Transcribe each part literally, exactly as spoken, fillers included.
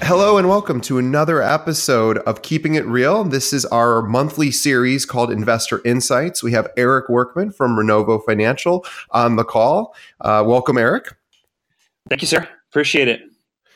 Hello and welcome to another episode of Keeping It Real. This is our monthly series called Investor Insights. We have Eric Workman from Renovo Financial on the call. Uh, welcome, Eric. Thank you, sir. Appreciate it.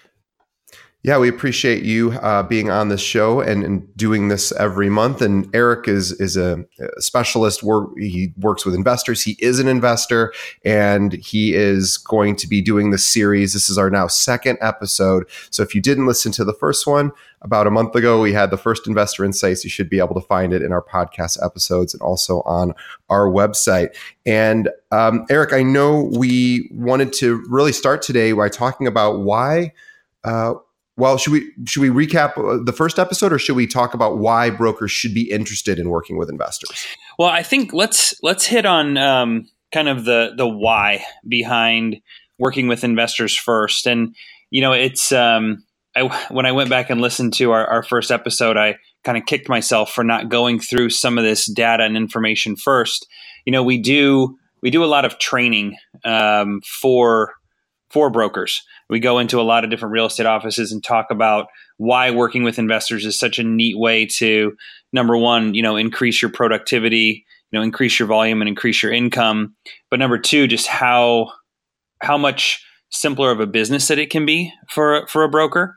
Yeah, we appreciate you uh, being on this show and, and doing this every month. And Eric is is a specialist. Work, he works with investors. He is an investor, and he is going to be doing this series. This is our now second episode. So if you didn't listen to the first one, about a month ago, we had the first Investor Insights. You should be able to find it in our podcast episodes and also on our website. And um, Eric, I know we wanted to really start today by talking about why uh, Well, should we should we recap the first episode, or should we talk about why brokers should be interested in working with investors? Well, I think let's let's hit on um, kind of the the why behind working with investors first. And you know, it's um, I, when I went back and listened to our, our first episode, I kind of kicked myself for not going through some of this data and information first. You know, we do we do a lot of training um, for for brokers. We go into a lot of different real estate offices and talk about why working with investors is such a neat way to, number one, you know, increase your productivity, you know, increase your volume and increase your income. But number two, just how how much simpler of a business that it can be for for a broker.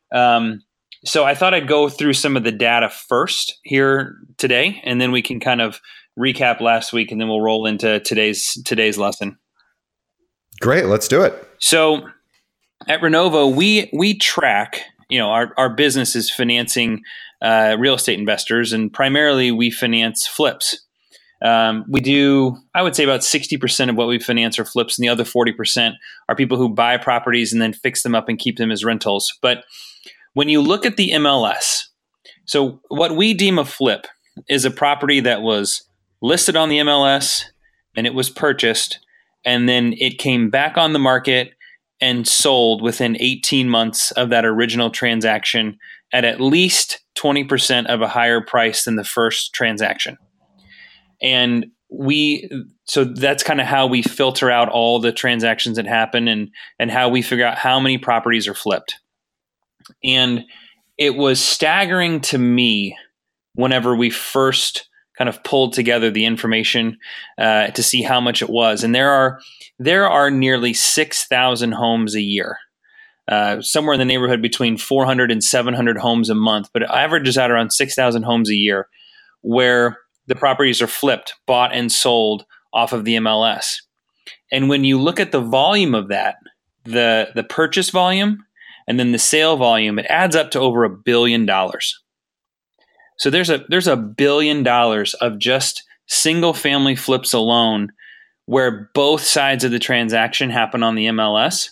Um, so I thought I'd go through some of the data first here today, and then we can kind of recap last week, and then we'll roll into today's today's lesson. Great, let's do it. So at Renovo, we we track, you know, our, our business is financing uh, real estate investors, and primarily we finance flips. Um, we do, I would say about sixty percent of what we finance are flips, and the other forty percent are people who buy properties and then fix them up and keep them as rentals. But when you look at the M L S, so what we deem a flip is a property that was listed on the M L S and it was purchased, and then it came back on the market and sold within eighteen months of that original transaction at at least twenty percent of a higher price than the first transaction. And we, so that's kind of how we filter out all the transactions that happen, and, and how we figure out how many properties are flipped. And it was staggering to me whenever we first kind of pulled together the information uh, to see how much it was. And there are there are nearly six thousand homes a year, uh, somewhere in the neighborhood between four hundred and seven hundred homes a month, but it averages out around six thousand homes a year where the properties are flipped, bought and sold off of the M L S. And when you look at the volume of that, the, the purchase volume and then the sale volume, it adds up to over a billion dollars. So there's a there's a billion dollars of just single family flips alone, where both sides of the transaction happen on the M L S.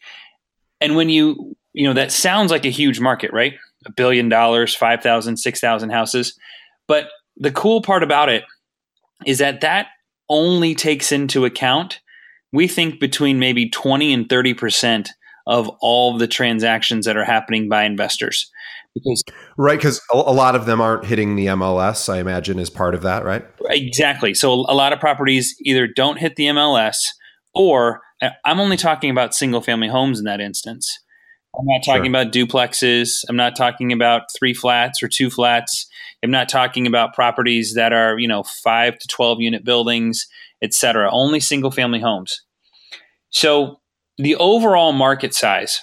And when you, you know, that sounds like a huge market, right? A billion dollars, five thousand, six thousand houses. But the cool part about it is that that only takes into account, we think, between maybe twenty and thirty percent of all of the transactions that are happening by investors. Because right, because a lot of them aren't hitting the M L S, I imagine, is part of that, right? Exactly. So a lot of properties either don't hit the M L S, or I'm only talking about single family homes in that instance. I'm not talking sure. about duplexes. I'm not talking about three flats or two flats. I'm not talking about properties that are, you know, five to twelve unit buildings, et cetera. Only single family homes. So the overall market size,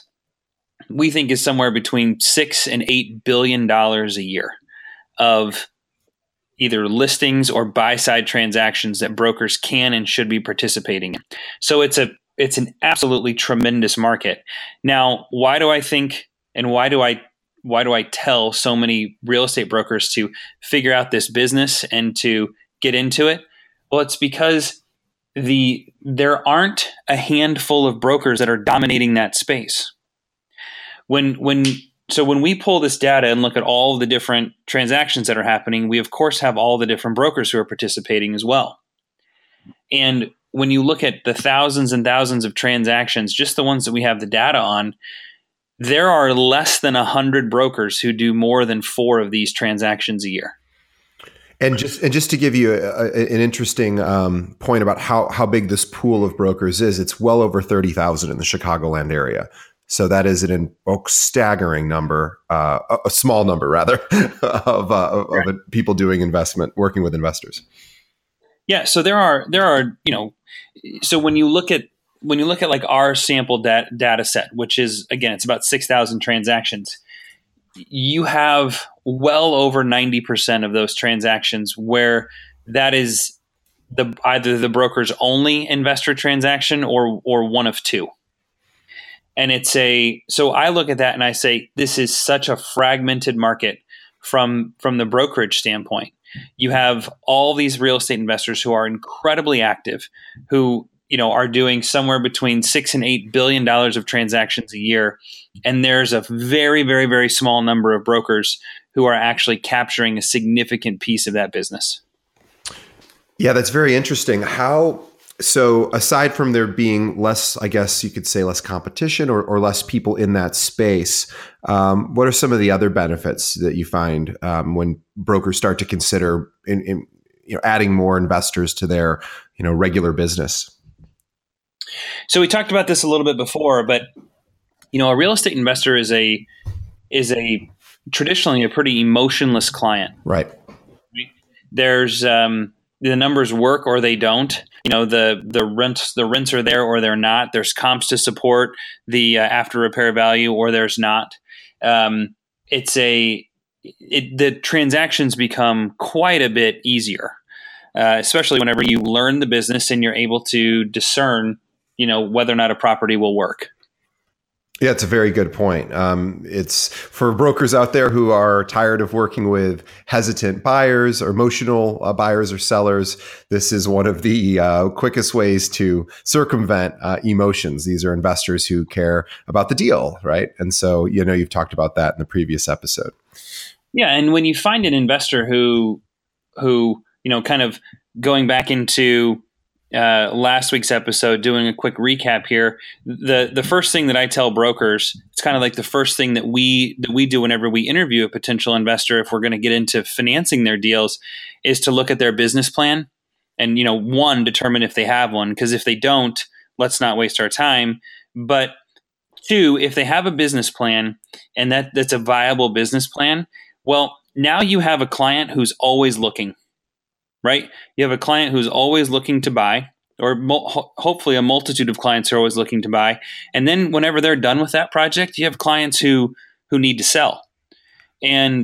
we think, is somewhere between six and eight billion dollars a year of either listings or buy-side transactions that brokers can and should be participating in. So it's a it's an absolutely tremendous market. Now, why do I think and why do I why do I tell so many real estate brokers to figure out this business and to get into it? Well, it's because the there aren't a handful of brokers that are dominating that space. When when so when we pull this data and look at all of the different transactions that are happening, we of course have all the different brokers who are participating as well. And when you look at the thousands and thousands of transactions, just the ones that we have the data on, there are less than one hundred brokers who do more than four of these transactions a year. And just and just to give you a, a, an interesting um, point about how how big this pool of brokers is, it's well over thirty thousand in the Chicagoland area. So that is an a staggering number, uh, a, a small number rather, of, uh, of, right. of people doing investment, working with investors. Yeah. So there are there are you know, so when you look at when you look at like our sample data data set, which is again it's about six thousand transactions, you have well over ninety percent of those transactions where that is the either the broker's only investor transaction or or one of two. And it's a so I look at that and I say this is such a fragmented market from from the brokerage standpoint. You have all these real estate investors who are incredibly active, who you know are doing somewhere between six and eight billion dollars of transactions a year, and there's a very very very small number of brokers who are actually capturing a significant piece of that business. Yeah, that's very interesting. How so? Aside from there being less, I guess you could say less competition or, or less people in that space, um, what are some of the other benefits that you find um, when brokers start to consider in, in you know adding more investors to their you know regular business? So we talked about this a little bit before, but you know, a real estate investor is a is a traditionally a pretty emotionless client. Right. There's um, the numbers work or they don't. You know, the the rents the rents are there or they're not. There's comps to support the uh, after repair value or there's not. Um, it's a it, the transactions become quite a bit easier, uh, especially whenever you learn the business and you're able to discern, you know, whether or not a property will work. Yeah, it's a very good point. Um, it's for brokers out there who are tired of working with hesitant buyers or emotional uh, buyers or sellers. This is one of the uh, quickest ways to circumvent uh, emotions. These are investors who care about the deal, right? And so, you know, you've talked about that in the previous episode. Yeah, and when you find an investor who, who you know, kind of going back into Uh, last week's episode, doing a quick recap here, the the first thing that I tell brokers, it's kind of like the first thing that we that we do whenever we interview a potential investor, if we're going to get into financing their deals, is to look at their business plan and, you know, one, determine if they have one, because if they don't, let's not waste our time. But two, if they have a business plan and that that's a viable business plan, well, now you have a client who's always looking. Right? You have a client who's always looking to buy, or mo- ho- hopefully a multitude of clients are always looking to buy. And then whenever they're done with that project, you have clients who who need to sell. And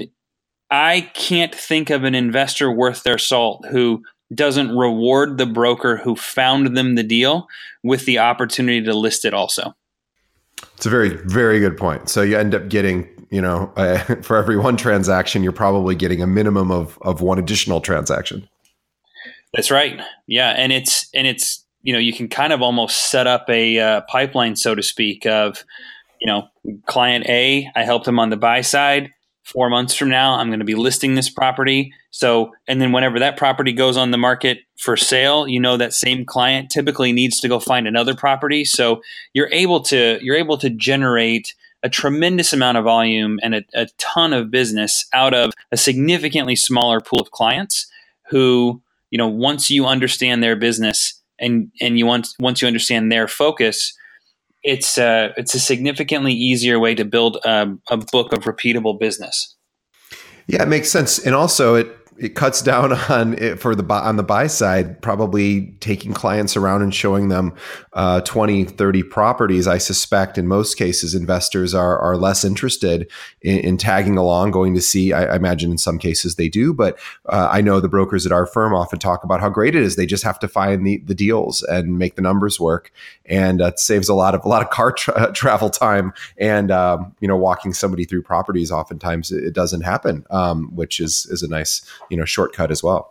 I can't think of an investor worth their salt who doesn't reward the broker who found them the deal with the opportunity to list it also. It's a very, very good point. So you end up getting, you know, uh, for every one transaction, you're probably getting a minimum of of one additional transaction. That's right. Yeah. And it's, and it's, you know, you can kind of almost set up a uh, pipeline, so to speak, of, you know, client A, I helped them on the buy side. Four months from now, I'm going to be listing this property. So, and then whenever that property goes on the market for sale, you know, that same client typically needs to go find another property. So you're able to, you're able to generate a tremendous amount of volume and a, a ton of business out of a significantly smaller pool of clients who, you know, once you understand their business and and you want once you understand their focus, it's a it's a significantly easier way to build a, a book of repeatable business. Yeah, it makes sense, and also it it cuts down on it for the on the buy side, probably taking clients around and showing them uh, twenty, thirty properties. I suspect in most cases, investors are are less interested in, in tagging along, going to see. I, I imagine in some cases they do, but uh, I know the brokers at our firm often talk about how great it is. They just have to find the, the deals and make the numbers work, and uh, it saves a lot of a lot of car tra- travel time and um, you know walking somebody through properties. Oftentimes it doesn't happen, um, which is is a nice you know, shortcut as well.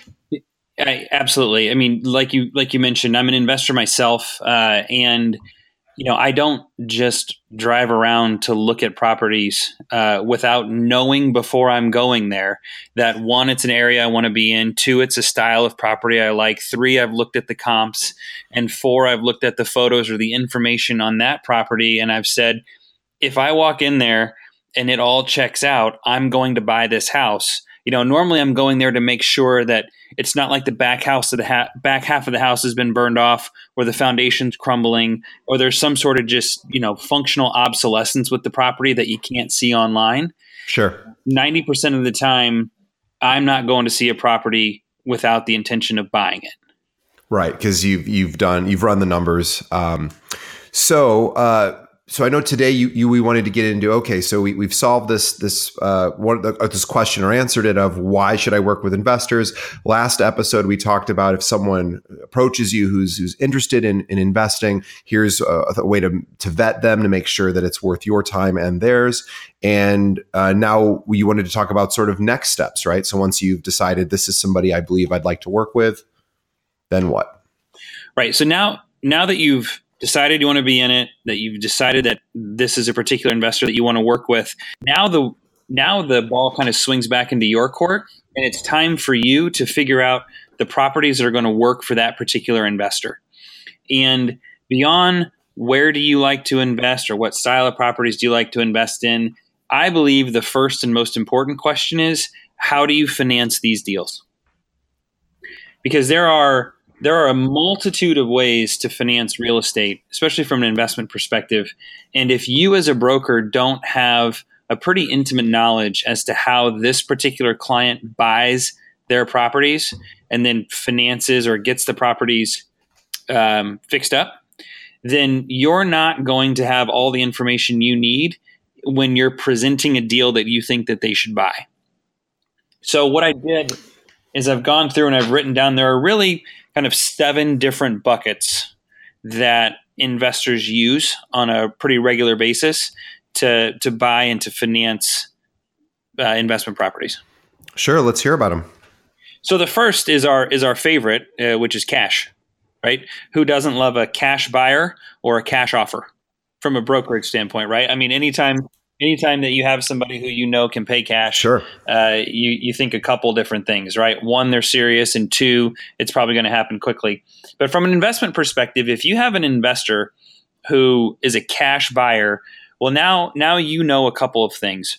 I, absolutely. I mean, like you, like you mentioned, I'm an investor myself. Uh, and, you know, I don't just drive around to look at properties, uh, without knowing before I'm going there that one, it's an area I want to be in. Two, it's a style of property I like. Three, I've looked at the comps, and four, I've looked at the photos or the information on that property. And I've said, if I walk in there and it all checks out, I'm going to buy this house. You know, normally I'm going there to make sure that it's not like the back house of the ha- back half of the house has been burned off, or the foundation's crumbling, or there's some sort of just, you know, functional obsolescence with the property that you can't see online. Sure. ninety percent of the time, I'm not going to see a property without the intention of buying it. Right, because you've you've done you've run the numbers. Um, so uh, so I know today you, you we wanted to get into okay. So we we've solved this this uh, one uh, this question or answered it of why should I work with investors. Last episode we talked about if someone approaches you who's who's interested in, in investing, here's a, a way to to vet them to make sure that it's worth your time and theirs. And uh, now you wanted to talk about sort of next steps, right? So once you've decided this is somebody I believe I'd like to work with, then what? Right. So now, now that you've decided you want to be in it, that you've decided that this is a particular investor that you want to work with, now the now the ball kind of swings back into your court, and it's time for you to figure out the properties that are going to work for that particular investor. And beyond where do you like to invest, or what style of properties do you like to invest in, I believe the first and most important question is, how do you finance these deals? Because there are There are a multitude of ways to finance real estate, especially from an investment perspective. And if you as a broker don't have a pretty intimate knowledge as to how this particular client buys their properties and then finances or gets the properties um, fixed up, then you're not going to have all the information you need when you're presenting a deal that you think that they should buy. So what I did is I've gone through and I've written down, there are really kind of seven different buckets that investors use on a pretty regular basis to to buy and to finance uh, investment properties. Sure, let's hear about them. So the first is our is our favorite, uh, which is cash, right? Who doesn't love a cash buyer or a cash offer from a brokerage standpoint, right? I mean, anytime anytime that you have somebody who you know can pay cash, sure, uh, you you think a couple different things, right? One, they're serious, and two, it's probably going to happen quickly. But from an investment perspective, if you have an investor who is a cash buyer, well, now now you know a couple of things.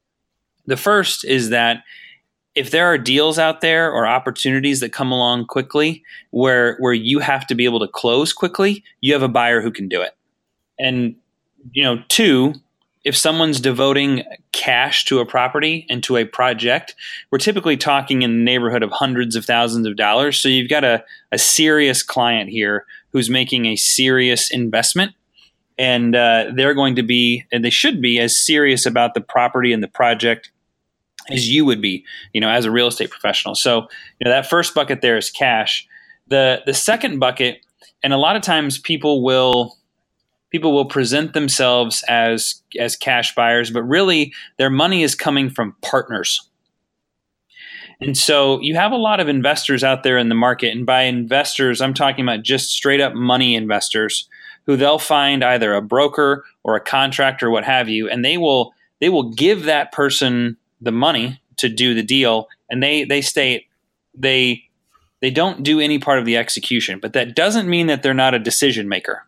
The first is that if there are deals out there or opportunities that come along quickly where where you have to be able to close quickly, you have a buyer who can do it. And you know, two, if someone's devoting cash to a property and to a project, we're typically talking in the neighborhood of hundreds of thousands of dollars. So you've got a, a serious client here who's making a serious investment, and uh, they're going to be, and they should be, as serious about the property and the project as you would be, you know, as a real estate professional. So, you know, that first bucket there is cash. The the second bucket, and a lot of times people will people will present themselves as as cash buyers, but really their money is coming from partners. And so you have a lot of investors out there in the market, and by investors, I'm talking about just straight up money investors who they'll find either a broker or a contractor, what have you, and they will they will give that person the money to do the deal, and they they state they they don't do any part of the execution, but that doesn't mean that they're not a decision maker.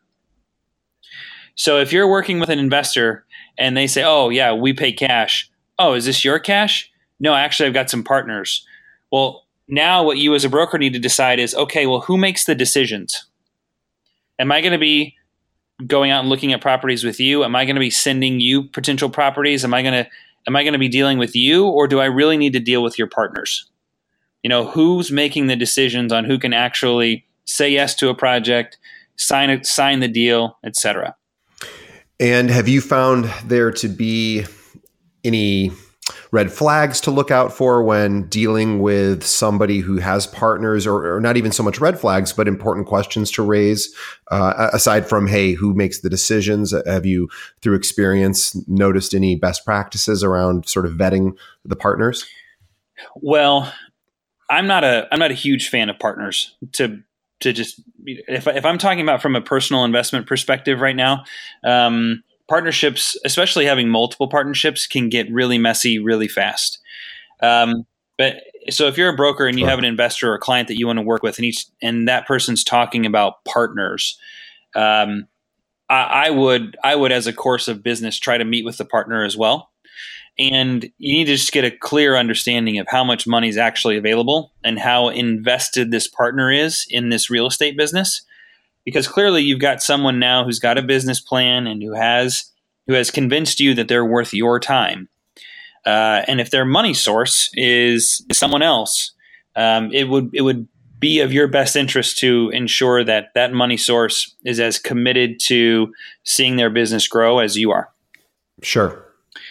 So if you're working with an investor and they say, "Oh yeah, we pay cash." "Oh, is this your cash?" "No, actually I've got some partners." Well, now what you as a broker need to decide is, okay, well, who makes the decisions? Am I going to be going out and looking at properties with you? Am I going to be sending you potential properties? Am I going to Am I going to be dealing with you, or do I really need to deal with your partners? You know, who's making the decisions on who can actually say yes to a project, sign it, sign the deal, et cetera? And have you found there to be any red flags to look out for when dealing with somebody who has partners, or, or not even so much red flags, but important questions to raise, uh, aside from, hey, who makes the decisions? Have you, through experience, noticed any best practices around sort of vetting the partners? Well, I'm not a I'm not a huge fan of partners. To to just if if I'm talking about from a personal investment perspective right now, um, partnerships, especially having multiple partnerships, can get really messy really fast. Um, but so if you're a broker and you Sure. have an investor or a client that you want to work with, and each and that person's talking about partners, um, I, I would I would as a course of business try to meet with the partner as well. And you need to just get a clear understanding of how much money is actually available and how invested this partner is in this real estate business. Because clearly you've got someone now who's got a business plan and who has who has convinced you that they're worth your time. Uh, and if their money source is someone else, um, it would it would be of your best interest to ensure that that money source is as committed to seeing their business grow as you are. Sure.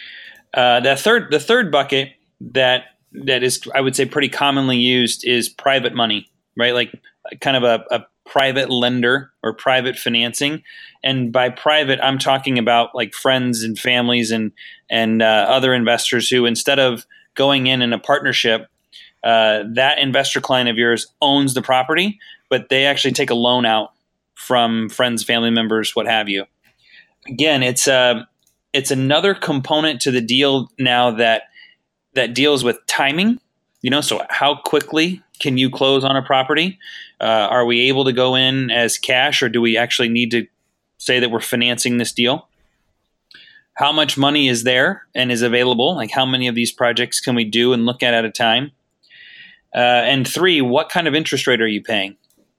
Uh, the third the third bucket that that is, I would say, pretty commonly used is private money, right? Like kind of a, a private lender or private financing. And by private, I'm talking about like friends and families and and uh, other investors who, instead of going in in a partnership, uh, that investor client of yours owns the property, but they actually take a loan out from friends, family members, what have you. Again, it's a it's another component to the deal now that that deals with timing. You know, so how quickly can you close on a property? Uh, are we able to go in as cash, or do we actually need to say that we're financing this deal? How much money is there and is available? Like, how many of these projects can we do and look at at a time? Uh, and three, what kind of interest rate are you paying?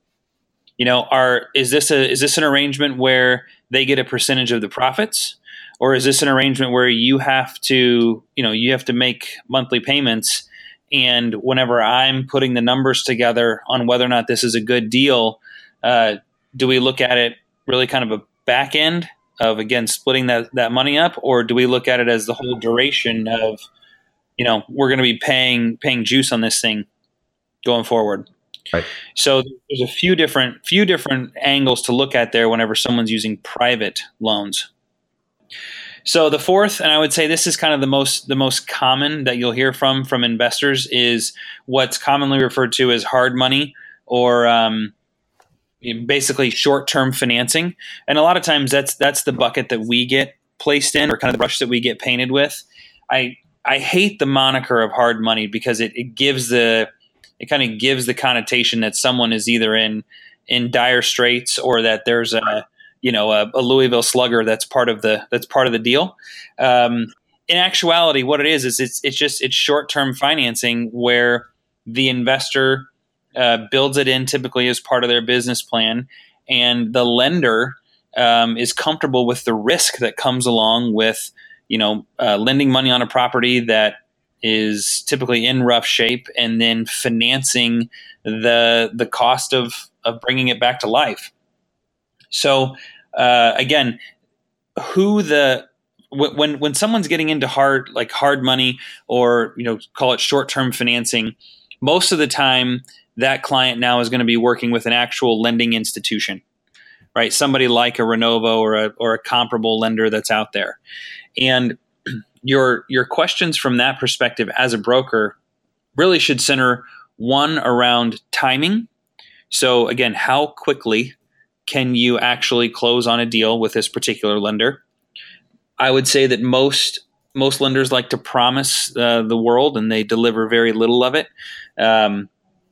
You know, are is this a is this an arrangement where they get a percentage of the profits, or is this an arrangement where you have to, you know, you have to make monthly payments? And whenever I'm putting the numbers together on whether or not this is a good deal, uh, do we look at it really kind of a back end of, again, splitting that, that money up? Or do we look at it as the whole duration of, you know, we're going to be paying paying juice on this thing going forward? Right. So there's a few different few different angles to look at there whenever someone's using private loans. So the fourth, and I would say this is kind of the most the most common that you'll hear from from investors, is what's commonly referred to as hard money, or um, basically short-term financing. And a lot of times that's that's the bucket that we get placed in, or kind of the brush that we get painted with. I I hate the moniker of hard money because it, it gives the it kind of gives the connotation that someone is either in in dire straits, or that there's a you know, a, a Louisville Slugger that's part of the that's part of the deal. Um, in actuality, what it is is it's it's just it's short term financing where the investor uh, builds it in typically as part of their business plan, and the lender um, is comfortable with the risk that comes along with, you know, uh, lending money on a property that is typically in rough shape, and then financing the the cost of of bringing it back to life. So uh, again, who the when when someone's getting into hard like hard money, or you know, call it short term financing, most of the time that client now is going to be working with an actual lending institution, right? Somebody like a Renovo or a or a comparable lender that's out there, and your your questions from that perspective as a broker really should center one around timing. So again, how quickly can you actually close on a deal with this particular lender? I would say that most most lenders like to promise uh, the world, and they deliver very little of it. Um,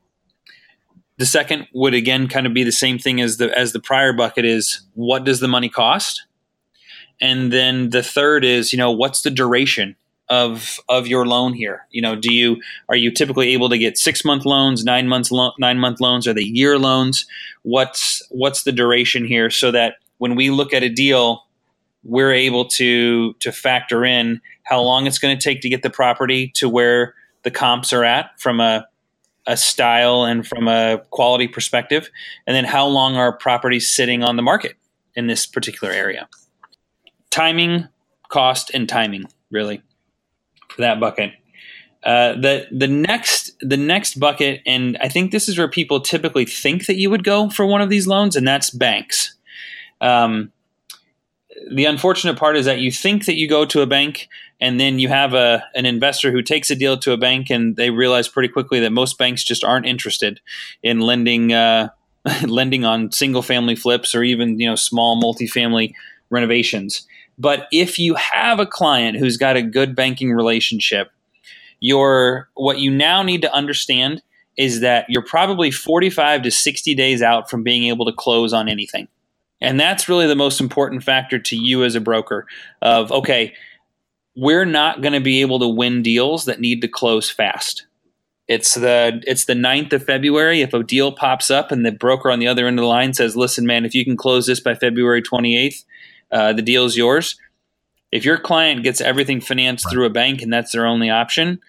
the second would again kind of be the same thing as the as the prior bucket is, what does the money cost? And then the third is, you know, what's the duration of of your loan here? You know, do you are you typically able to get six month loans, nine months lo- nine month loans? Are they year loans? What's what's the duration here, so that when we look at a deal, we're able to to factor in how long it's going to take to get the property to where the comps are at from a a style and from a quality perspective, and then how long are properties sitting on the market in this particular area. Timing, cost, and timing, really, for that bucket. Uh, the the next the next bucket, and I think this is where people typically think that you would go for one of these loans, and that's banks. Um, the unfortunate part is that you think that you go to a bank, and then you have a an investor who takes a deal to a bank, and they realize pretty quickly that most banks just aren't interested in lending uh, lending on single family flips, or even, you know, small multifamily renovations. But if you have a client who's got a good banking relationship, you're, what you now need to understand is that you're probably forty-five to sixty days out from being able to close on anything. And that's really the most important factor to you as a broker of, okay, we're not going to be able to win deals that need to close fast. It's the it's the ninth of February. If a deal pops up and the broker on the other end of the line says, listen, man, if you can close this by February twenty-eighth, uh, the deal is yours. If your client gets everything financed right. through a bank and that's their only option,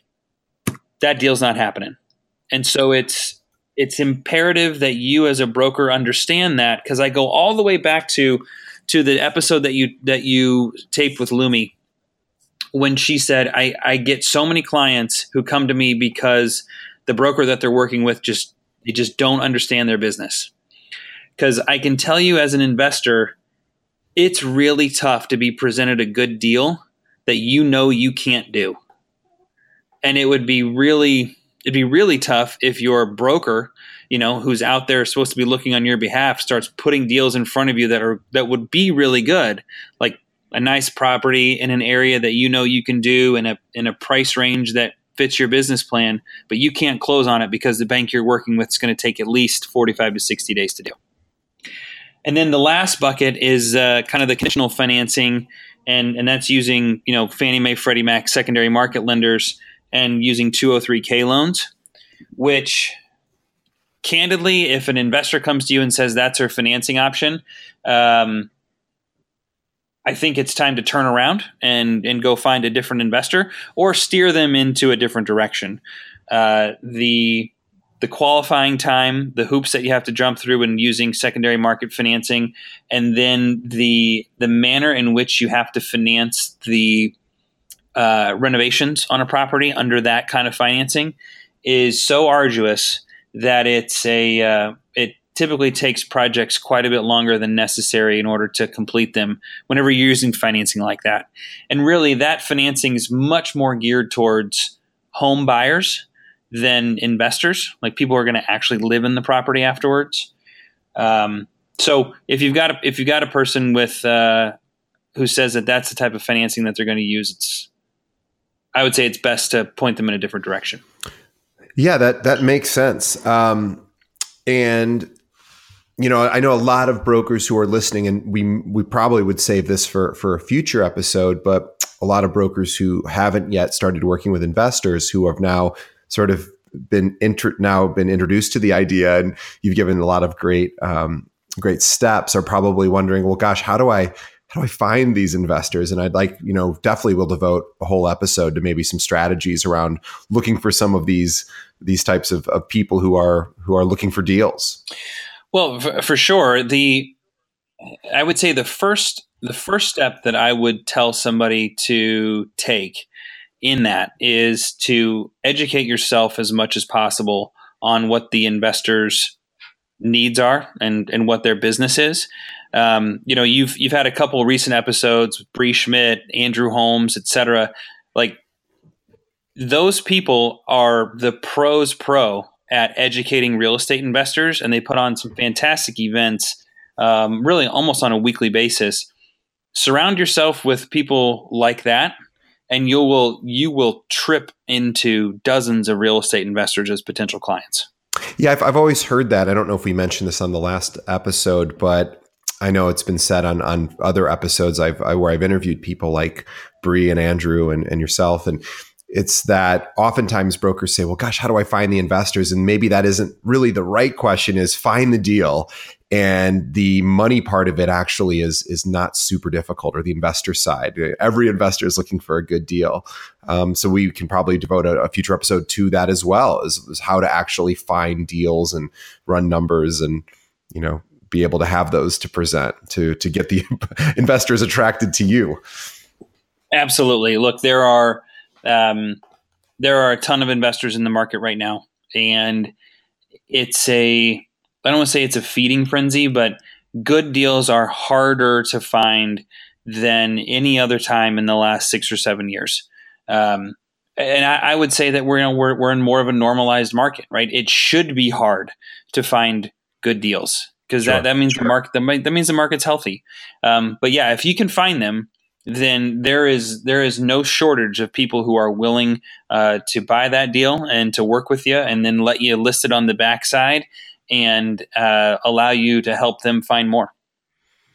that deal's not happening. And so it's it's imperative that you as a broker understand that, because I go all the way back to to the episode that you that you taped with Lumi, when she said, I, I get so many clients who come to me because the broker that they're working with just they just don't understand their business. Because I can tell you as an investor, it's really tough to be presented a good deal that you know you can't do. And it would be really it'd be really tough if your broker, you know, who's out there supposed to be looking on your behalf, starts putting deals in front of you that are that would be really good, like a nice property in an area that you know you can do in a in a price range that fits your business plan, but you can't close on it because the bank you're working with is going to take at least forty-five to sixty days to do. And then the last bucket is uh, kind of the conditional financing, and and that's using, you know, Fannie Mae, Freddie Mac, secondary market lenders, and using two oh three K loans, which candidly, if an investor comes to you and says that's her financing option, um, I think it's time to turn around and, and go find a different investor or steer them into a different direction. Uh, the the qualifying time, the hoops that you have to jump through when using secondary market financing, and then the the manner in which you have to finance the uh, renovations on a property under that kind of financing is so arduous that it's a uh, it typically takes projects quite a bit longer than necessary in order to complete them whenever you're using financing like that. And really, that financing is much more geared towards home buyers than investors, like people who are going to actually live in the property afterwards. Um, so if you've got a, if you've got a person with uh, who says that that's the type of financing that they're going to use, it's I would say it's best to point them in a different direction. Yeah, that that makes sense. Um, and you know, I know a lot of brokers who are listening, and we we probably would save this for for a future episode, but a lot of brokers who haven't yet started working with investors who have now sort of been inter- now been introduced to the idea, and you've given a lot of great um, great steps, are probably wondering, well, gosh, how do I how do I find these investors? And I'd like, you know, definitely we'll devote a whole episode to maybe some strategies around looking for some of these these types of, of people who are who are looking for deals. Well, for, for sure, the I would say the first the first step that I would tell somebody to take in that is to educate yourself as much as possible on what the investors' needs are and, and what their business is. Um, you know, you've you've had a couple of recent episodes with Bree Schmidt, Andrew Holmes, et cetera. Like, those people are the pros pro at educating real estate investors, and they put on some fantastic events, um, really almost on a weekly basis. Surround yourself with people like that, and you will you will trip into dozens of real estate investors as potential clients. Yeah, I've, I've always heard that. I don't know if we mentioned this on the last episode, but I know it's been said on on other episodes I've I, where I've interviewed people like Bree and Andrew and, and yourself, and it's that oftentimes brokers say, well, gosh, how do I find the investors? And maybe that isn't really the right question, is find the deal. And the money part of it actually is is not super difficult, or the investor side. Every investor is looking for a good deal. Um, so we can probably devote a, a future episode to that as well, is, is how to actually find deals and run numbers and, you know, be able to have those to present to to get the investors attracted to you. Absolutely. Look, there are um, there are a ton of investors in the market right now, and it's a I don't want to say it's a feeding frenzy, but good deals are harder to find than any other time in the last six or seven years. Um, and I, I would say that we're, you know, we're we're in more of a normalized market, right? It should be hard to find good deals, because sure, that, that means sure. the market that, that means the market's healthy. Um, but yeah, if you can find them, then there is there is no shortage of people who are willing uh, to buy that deal and to work with you, and then let you list it on the backside and uh, allow you to help them find more.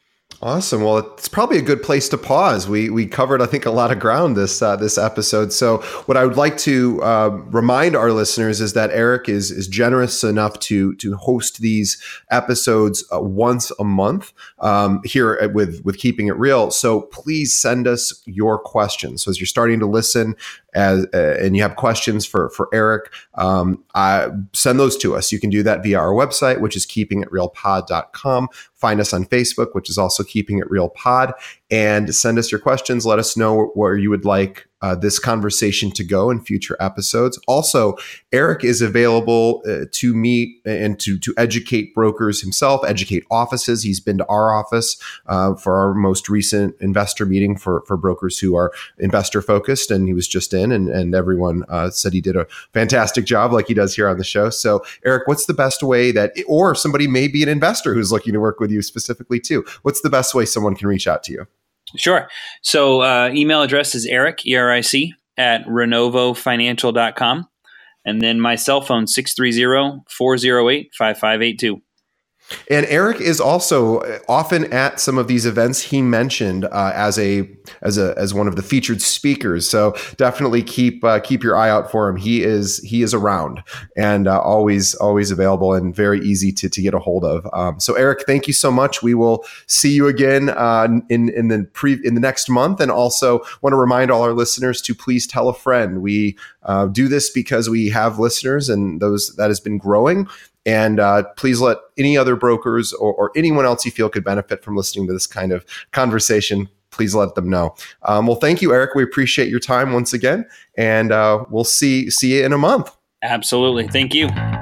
Awesome. Well, it's probably a good place to pause. We we covered, I think, a lot of ground this uh, this episode. So, what I would like to uh, remind our listeners is that Eric is is generous enough to to host these episodes uh, once a month um, here at, with with Keeping It Real. So, please send us your questions. So, as you're starting to listen, as uh, and you have questions for for Eric, um, uh, send those to us. You can do that via our website, which is keeping it real pod dot com. Find us on Facebook, which is also Keeping It Real Pod, and send us your questions. Let us know where you would like uh, this conversation to go in future episodes. Also, Eric is available uh, to meet and to, to educate brokers himself, educate offices. He's been to our office uh, for our most recent investor meeting for, for brokers who are investor focused, and he was just in, and, and everyone uh, said he did a fantastic job like he does here on the show. So, Eric, what's the best way that, or somebody may be an investor who's looking to work with you specifically too, what's the best way someone can reach out to you? Sure. So uh, email address is Eric, E R I C, at renovo financial dot com. And then my cell phone, six three zero, four zero eight, five five eight two. And Eric is also often at some of these events he mentioned uh, as a as a as one of the featured speakers. So definitely keep uh, keep your eye out for him. He is he is around and uh, always always available and very easy to to get a hold of. Um, so Eric, thank you so much. We will see you again uh, in in the pre in the next month. And also want to remind all our listeners to please tell a friend. We uh, do this because we have listeners, and those that has been growing. And uh, please let any other brokers or, or anyone else you feel could benefit from listening to this kind of conversation, please let them know. Um, well, thank you, Eric. We appreciate your time once again, and uh, we'll see see you in a month. Absolutely. Thank you.